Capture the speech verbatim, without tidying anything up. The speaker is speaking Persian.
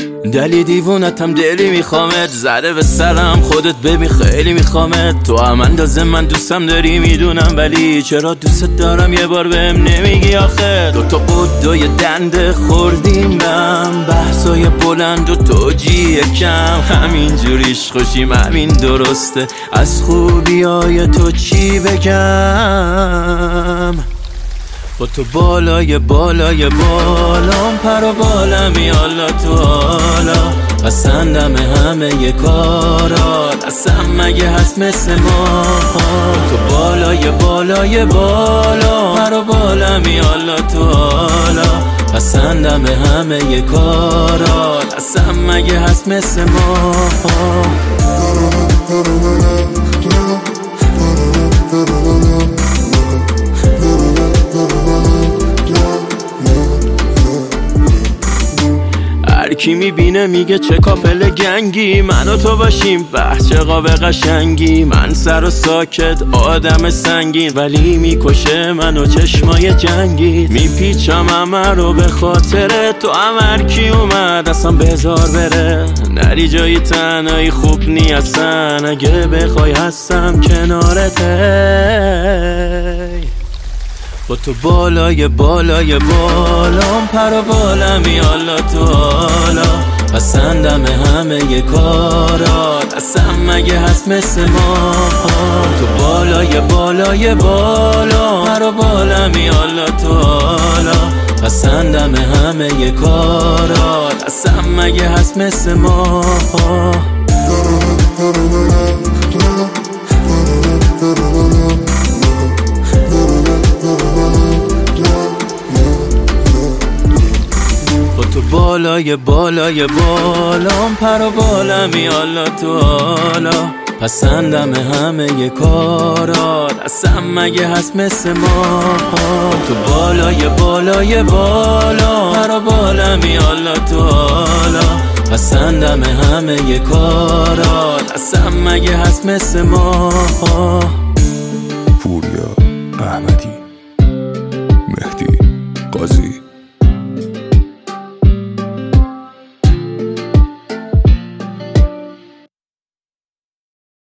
دلی دیوونتم دلی میخوامت، زده به سرم خودت ببین خیلی میخوامت. تو هم اندازه من دوستم داری میدونم، ولی چرا دوست دارم یه بار بهم نمیگی آخه؟ دوتا بود و یه دنده خوردیم بهم، بحثای بلند و توجیه کم، همین جوریش خوشیم همین درسته، از خوبی های تو چی بگم؟ با تو بالای بالای بالام، پر و بالمی حالا تو حالا، پسندم همه ی کارات، اصلا مگه هست مثل ما؟ تو بالای بالای بالا، پر و بالمی حالا تو حالا، پسندم همه ی کارات، اصلا مگه هست مثل ما؟ کی میبینه میگه چه کافل گنگی، من و تو باشیم بحث چقاب قشنگی، من سر و ساکت آدم سنگین، ولی میکشه منو چشمای جنگی، میپیچم همه رو به خاطره تو، همه کی اومد اصلا بذار بره، نری جایی تنهایی خوب نی اصلا، اگه بخوای هستم کنارته. با تو بالای بالای بالام، پر و بالمی حالا تو حالا، پسندم همه ی کارات، اصلا مگه هست مثل ما؟ تو بالای بالای بالا، پر و بالمی حالا تو حالا، پسندم همه ی کارات، اصلا مگه هست مثل ما؟ بالای بالای بالام، پر و بالمی حالا تو حالا، پسندم همه ی کارات، اصلا مگه هست مثل ما؟ تو بالای بالای بالا، پر و بالمی حالا تو حالا، پسندم همه ی کارات، اصلا مگه هست مثل ما؟ پوریا احمدی.